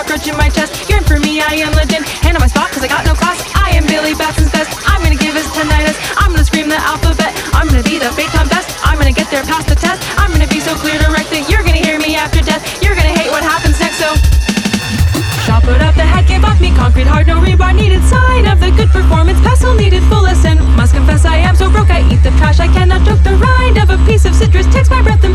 scratching my chest. You're in for me, I am legend. Hand on my spot, cause I got no class. I am Billy Batson's best. I'm gonna give us tinnitus. I'm gonna scream the alphabet. I'm gonna be the Phaeton best. I'm gonna get there past the test. I'm gonna be so clear direct that you're gonna hear me after death. You're gonna hate what happens next, so shot put up the head, can't buck me. Concrete hard, no rebar needed. Sign of the good performance. Pestle needed, full lesson. Must confess I am so broke, I eat the trash. I cannot choke the rind of a piece of citrus. Takes my breath